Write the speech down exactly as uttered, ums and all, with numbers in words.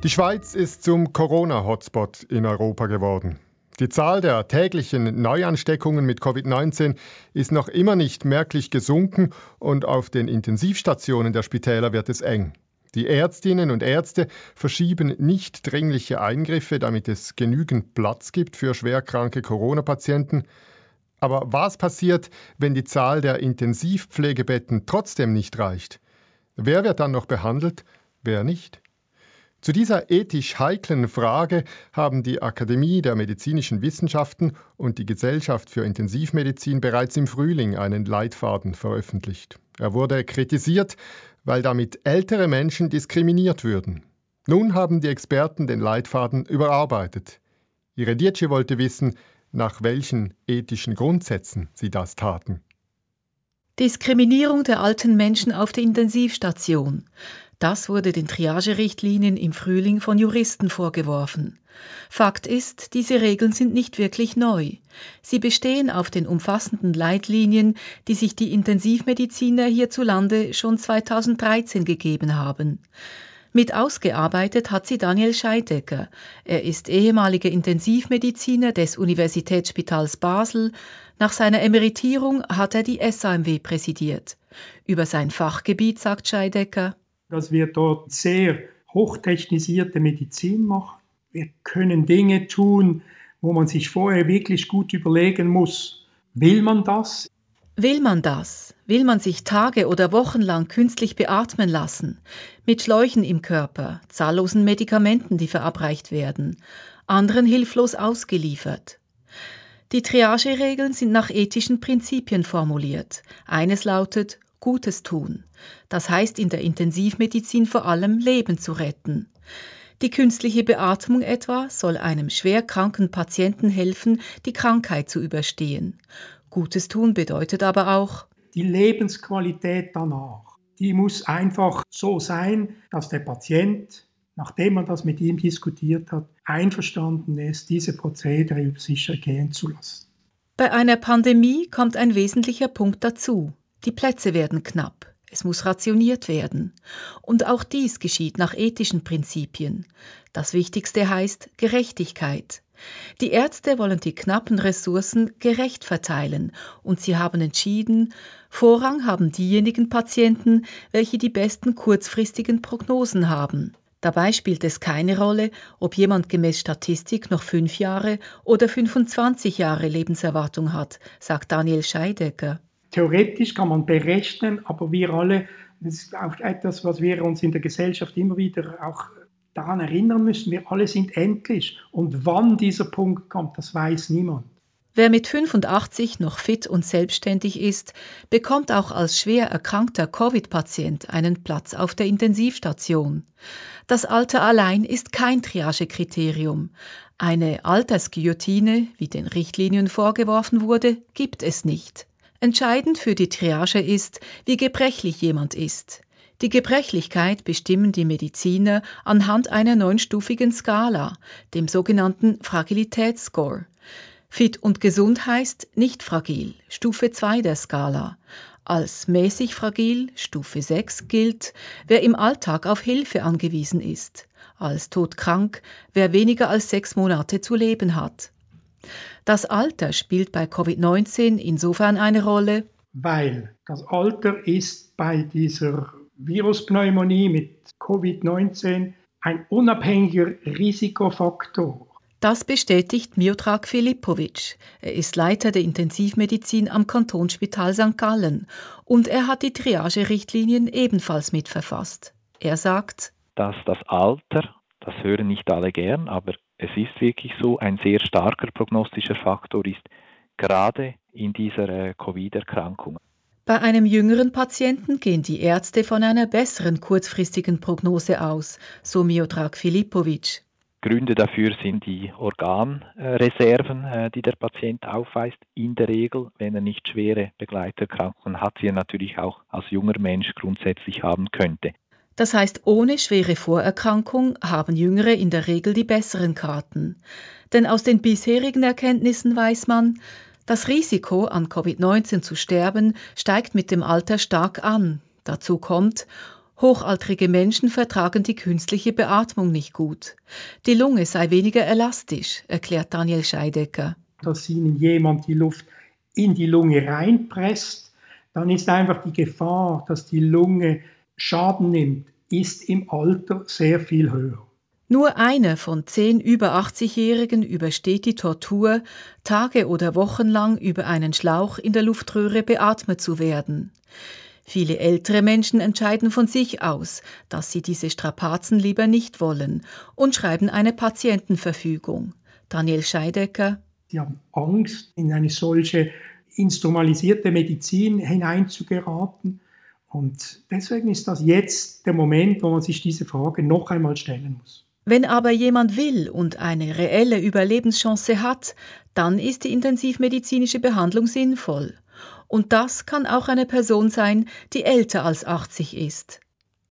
Die Schweiz ist zum Corona-Hotspot in Europa geworden. Die Zahl der täglichen Neuansteckungen mit Covid neunzehn ist noch immer nicht merklich gesunken und auf den Intensivstationen der Spitäler wird es eng. Die Ärztinnen und Ärzte verschieben nicht dringliche Eingriffe, damit es genügend Platz gibt für schwerkranke Corona-Patienten. Aber was passiert, wenn die Zahl der Intensivpflegebetten trotzdem nicht reicht? Wer wird dann noch behandelt, wer nicht? Zu dieser ethisch heiklen Frage haben die Akademie der Medizinischen Wissenschaften und die Gesellschaft für Intensivmedizin bereits im Frühling einen Leitfaden veröffentlicht. Er wurde kritisiert, weil damit ältere Menschen diskriminiert würden. Nun haben die Experten den Leitfaden überarbeitet. Ihre Dietschi wollte wissen, nach welchen ethischen Grundsätzen sie das taten. Diskriminierung der alten Menschen auf der Intensivstation. Das wurde den Triagerichtlinien im Frühling von Juristen vorgeworfen. Fakt ist, diese Regeln sind nicht wirklich neu. Sie bestehen auf den umfassenden Leitlinien, die sich die Intensivmediziner hierzulande schon zweitausenddreizehn gegeben haben. Mit ausgearbeitet hat sie Daniel Scheidecker. Er ist ehemaliger Intensivmediziner des Universitätsspitals Basel. Nach seiner Emeritierung hat er die S A M W präsidiert. Über sein Fachgebiet sagt Scheidecker: dass wir dort sehr hochtechnisierte Medizin machen. Wir können Dinge tun, wo man sich vorher wirklich gut überlegen muss, will man das? Will man das? Will man sich Tage oder Wochen lang künstlich beatmen lassen? Mit Schläuchen im Körper, zahllosen Medikamenten, die verabreicht werden, anderen hilflos ausgeliefert. Die Triageregeln sind nach ethischen Prinzipien formuliert. Eines lautet: Gutes tun. Das heißt in der Intensivmedizin vor allem Leben zu retten. Die künstliche Beatmung etwa soll einem schwer kranken Patienten helfen, die Krankheit zu überstehen. Gutes tun bedeutet aber auch: die Lebensqualität danach. Die muss einfach so sein, dass der Patient, nachdem man das mit ihm diskutiert hat, einverstanden ist, diese Prozedere über sich ergehen zu lassen. Bei einer Pandemie kommt ein wesentlicher Punkt dazu. Die Plätze werden knapp. Es muss rationiert werden. Und auch dies geschieht nach ethischen Prinzipien. Das Wichtigste heißt Gerechtigkeit. Die Ärzte wollen die knappen Ressourcen gerecht verteilen und sie haben entschieden, Vorrang haben diejenigen Patienten, welche die besten kurzfristigen Prognosen haben. Dabei spielt es keine Rolle, ob jemand gemäß Statistik noch fünf Jahre oder fünfundzwanzig Jahre Lebenserwartung hat, sagt Daniel Scheidecker. Theoretisch kann man berechnen, aber wir alle, das ist auch etwas, was wir uns in der Gesellschaft immer wieder auch daran erinnern müssen, wir alle sind endlich. Und wann dieser Punkt kommt, das weiß niemand. Wer mit fünfundachtzig noch fit und selbstständig ist, bekommt auch als schwer erkrankter Covid-Patient einen Platz auf der Intensivstation. Das Alter allein ist kein Triagekriterium. Eine Altersguillotine, wie den Richtlinien vorgeworfen wurde, gibt es nicht. Entscheidend für die Triage ist, wie gebrechlich jemand ist. Die Gebrechlichkeit bestimmen die Mediziner anhand einer neunstufigen Skala, dem sogenannten Fragilitätsscore. Fit und gesund heißt nicht fragil, Stufe zwei der Skala. Als mäßig fragil, Stufe sechs, gilt, wer im Alltag auf Hilfe angewiesen ist. Als todkrank, wer weniger als sechs Monate zu leben hat. Das Alter spielt bei Covid neunzehn insofern eine Rolle, weil das Alter ist bei dieser Viruspneumonie mit Covid neunzehn ein unabhängiger Risikofaktor. Das bestätigt Miodrag Filipovic. Er ist Leiter der Intensivmedizin am Kantonsspital Sankt Gallen und er hat die Triagerichtlinien ebenfalls mitverfasst. Er sagt, dass das Alter, das hören nicht alle gern, aber es ist wirklich so, ein sehr starker prognostischer Faktor ist, gerade in dieser äh, Covid-Erkrankung. Bei einem jüngeren Patienten gehen die Ärzte von einer besseren kurzfristigen Prognose aus, so Miodrag Filipovic. Gründe dafür sind die Organreserven, die der Patient aufweist. In der Regel, wenn er nicht schwere Begleiterkrankungen hat, die er natürlich auch als junger Mensch grundsätzlich haben könnte. Das heißt, ohne schwere Vorerkrankung haben Jüngere in der Regel die besseren Karten. Denn aus den bisherigen Erkenntnissen weiß man, das Risiko, an Covid neunzehn zu sterben, steigt mit dem Alter stark an. Dazu kommt, Hochaltrige Menschen vertragen die künstliche Beatmung nicht gut. Die Lunge sei weniger elastisch, erklärt Daniel Scheidecker. Dass Ihnen jemand die Luft in die Lunge reinpresst, dann ist einfach die Gefahr, dass die Lunge Schaden nimmt, ist im Alter sehr viel höher. Nur einer von zehn über achtzig-Jährigen übersteht die Tortur, Tage oder Wochen lang über einen Schlauch in der Luftröhre beatmet zu werden. Viele ältere Menschen entscheiden von sich aus, dass sie diese Strapazen lieber nicht wollen und schreiben eine Patientenverfügung. Daniel Scheidecker: Sie haben Angst, in eine solche instrumentalisierte Medizin hineinzugeraten. Und deswegen ist das jetzt der Moment, wo man sich diese Frage noch einmal stellen muss. Wenn aber jemand will und eine reelle Überlebenschance hat, dann ist die intensivmedizinische Behandlung sinnvoll. Und das kann auch eine Person sein, die älter als achtzig ist.